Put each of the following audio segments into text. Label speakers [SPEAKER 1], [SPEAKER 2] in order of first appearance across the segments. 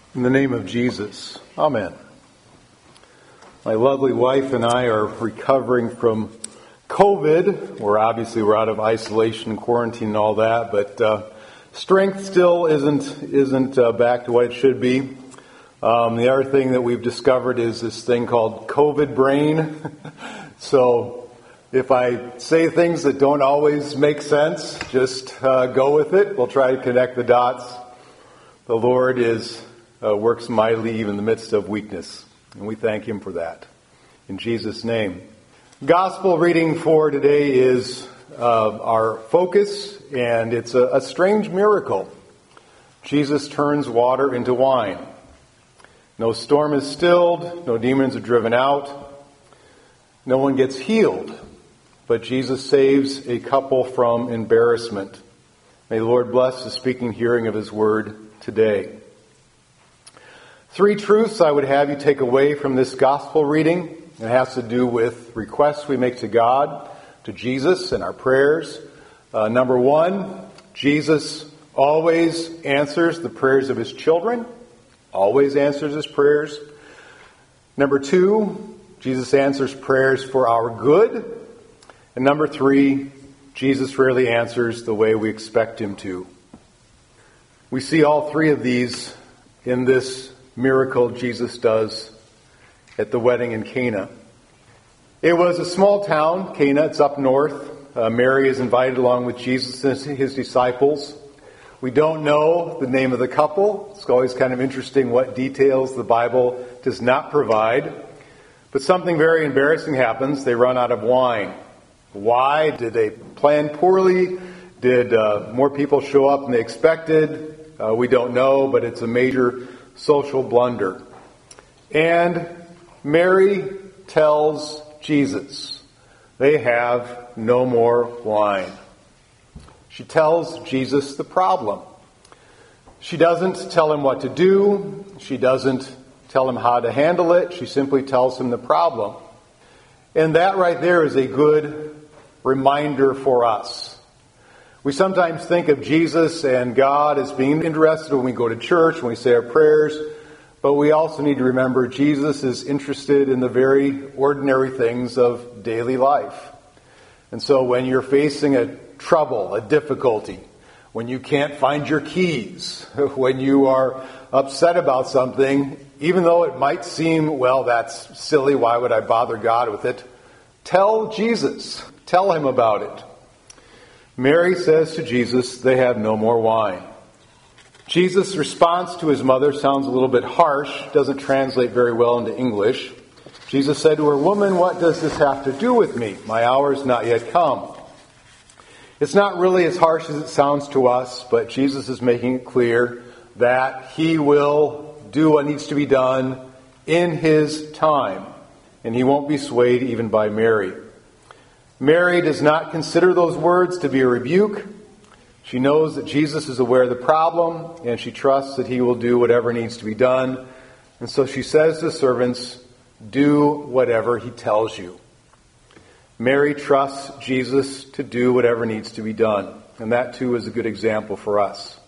[SPEAKER 1] In the name of Jesus, Amen. My lovely wife and I are recovering from COVID. We're out of isolation, quarantine, and all that, but strength still isn't back to what it should be. The other thing that we've discovered is this thing called COVID brain. So if I say things that don't always make sense, just go with it. We'll try to connect the dots. The Lord works mightily even in the midst of weakness, and we thank Him for that. In Jesus' name. Gospel reading for today is our focus, and it's a strange miracle. Jesus turns water into wine. No storm is stilled, no demons are driven out, no one gets healed, but Jesus saves a couple from embarrassment. May the Lord bless the speaking hearing of His word today. 3 truths I would have you take away from this gospel reading. It has to do with requests we make to God, to Jesus, and our prayers. Number 1, Jesus always answers the prayers of His children. Always answers His prayers. Number 2, Jesus answers prayers for our good. And number 3, Jesus rarely answers the way we expect Him to. We see all 3 of these in this miracle Jesus does at the wedding in Cana. It was a small town, Cana, it's up north. Mary is invited along with Jesus and His disciples. We don't know the name of the couple. It's always kind of interesting what details the Bible does not provide. But something very embarrassing happens. They run out of wine. Why? Did they plan poorly? Did more people show up than they expected? We don't know, but it's a major social blunder. And Mary tells Jesus they have no more wine. She tells Jesus the problem. She doesn't tell Him what to do. She doesn't tell Him how to handle it. She simply tells Him the problem. And that right there is a good reminder for us. We sometimes think of Jesus and God as being interested when we go to church, when we say our prayers, but we also need to remember Jesus is interested in the very ordinary things of daily life. And so when you're facing a trouble, a difficulty, when you can't find your keys, when you are upset about something, even though it might seem, well, that's silly, why would I bother God with it? Tell Jesus. Tell Him about it. Mary says to Jesus, they have no more wine. Jesus' response to His mother sounds a little bit harsh, doesn't translate very well into English. Jesus said to her, "Woman, what does this have to do with me? My hour is not yet come." It's not really as harsh as it sounds to us, but Jesus is making it clear that He will do what needs to be done in His time, and He won't be swayed even by Mary. Mary does not consider those words to be a rebuke. She knows that Jesus is aware of the problem, and she trusts that He will do whatever needs to be done. And so she says to the servants, "Do whatever He tells you." Mary trusts Jesus to do whatever needs to be done. And that too is a good example for us.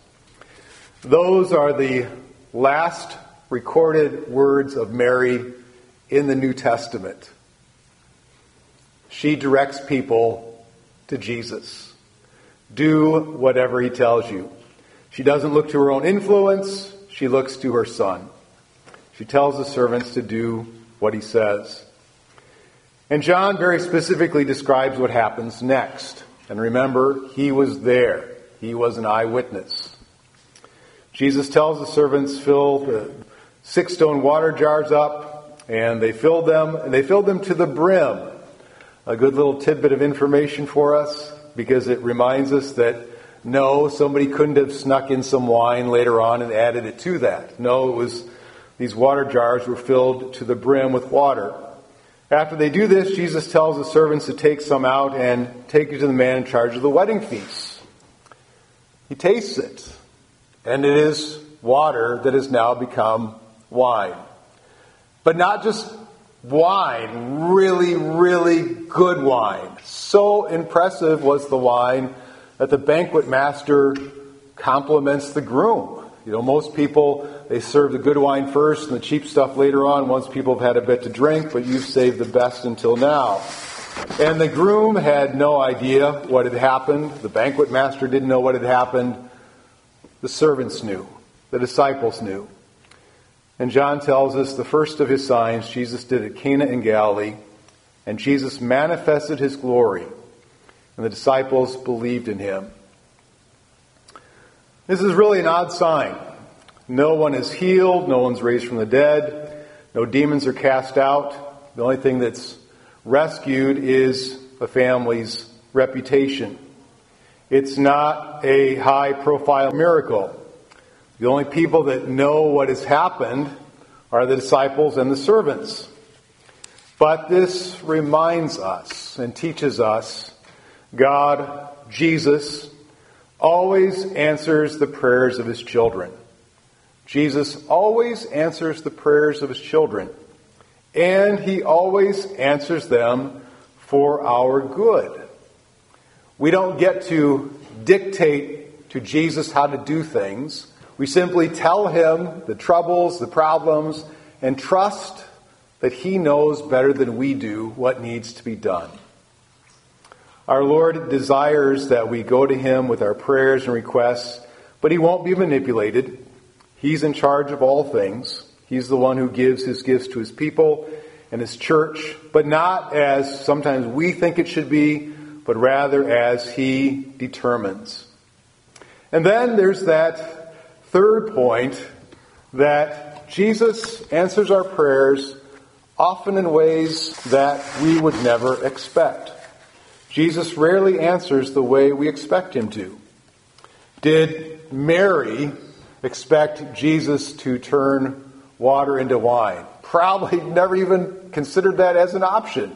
[SPEAKER 1] Those are the last recorded words of Mary in the New Testament. She directs people to Jesus. Do whatever He tells you. She doesn't look to her own influence. She looks to her Son. She tells the servants to do what He says. And John very specifically describes what happens next. And remember, he was there. He was an eyewitness. Jesus tells the servants, fill the 6 stone water jars up, and they filled them to the brim. A good little tidbit of information for us, because it reminds us that no, somebody couldn't have snuck in some wine later on and added it to that. No, these water jars were filled to the brim with water. After they do this, Jesus tells the servants to take some out and take it to the man in charge of the wedding feast. He tastes it, and it is water that has now become wine. But not just wine, really, really good wine. So impressive was the wine that the banquet master compliments the groom. Most people, they serve the good wine first and the cheap stuff later on once people have had a bit to drink, but you've saved the best until now. And the groom had no idea what had happened. The banquet master didn't know what had happened. The servants knew. The disciples knew. And John tells us the first of his signs Jesus did at Cana in Galilee, and Jesus manifested his glory, and the disciples believed in him. This is really an odd sign. No one is healed, no one's raised from the dead, no demons are cast out. The only thing that's rescued is a family's reputation. It's not a high-profile miracle. The only people that know what has happened are the disciples and the servants. But this reminds us and teaches us God, Jesus, always answers the prayers of his children. Jesus always answers the prayers of his children. And he always answers them for our good. We don't get to dictate to Jesus how to do things. We simply tell him the troubles, the problems, and trust that he knows better than we do what needs to be done. Our Lord desires that we go to him with our prayers and requests, but he won't be manipulated. He's in charge of all things. He's the one who gives his gifts to his people and his church, but not as sometimes we think it should be, but rather as he determines. And then there's that third point, that Jesus answers our prayers often in ways that we would never expect. Jesus rarely answers the way we expect him to. Did Mary expect Jesus to turn water into wine? Probably never even considered that as an option.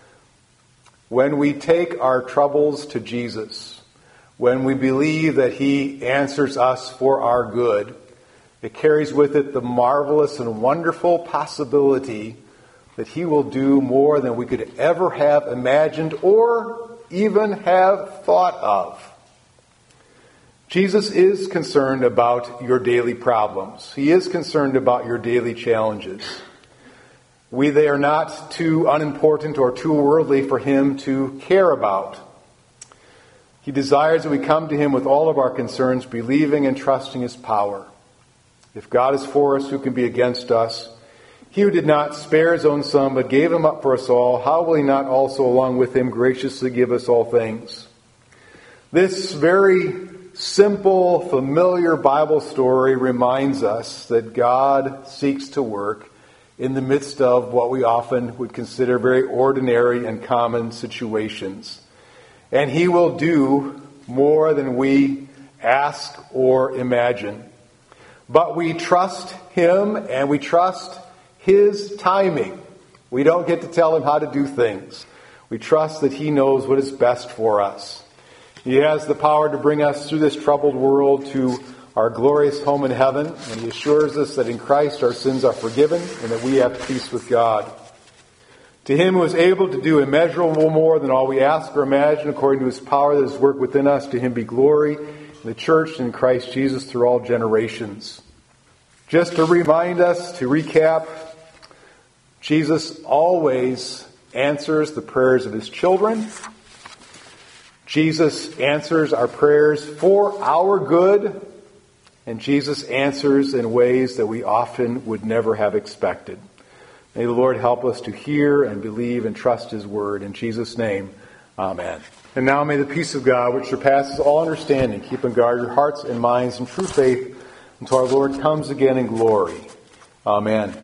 [SPEAKER 1] When we take our troubles to Jesus, when we believe that he answers us for our good, it carries with it the marvelous and wonderful possibility that he will do more than we could ever have imagined or even have thought of. Jesus is concerned about your daily problems. He is concerned about your daily challenges. They are not too unimportant or too worldly for him to care about. He desires that we come to him with all of our concerns, believing and trusting his power. If God is for us, who can be against us? He who did not spare his own son, but gave him up for us all, how will he not also along with him graciously give us all things? This very simple, familiar Bible story reminds us that God seeks to work in the midst of what we often would consider very ordinary and common situations. And he will do more than we ask or imagine. But we trust him and we trust his timing. We don't get to tell him how to do things. We trust that he knows what is best for us. He has the power to bring us through this troubled world to our glorious home in heaven. And he assures us that in Christ our sins are forgiven and that we have peace with God. To him who is able to do immeasurable more than all we ask or imagine according to his power that is worked within us, to him be glory in the church and in Christ Jesus through all generations. Just to remind us, to recap, Jesus always answers the prayers of his children. Jesus answers our prayers for our good. And Jesus answers in ways that we often would never have expected. May the Lord help us to hear and believe and trust his word. In Jesus' name, amen. And now may the peace of God, which surpasses all understanding, keep and guard your hearts and minds in true faith until our Lord comes again in glory. Amen.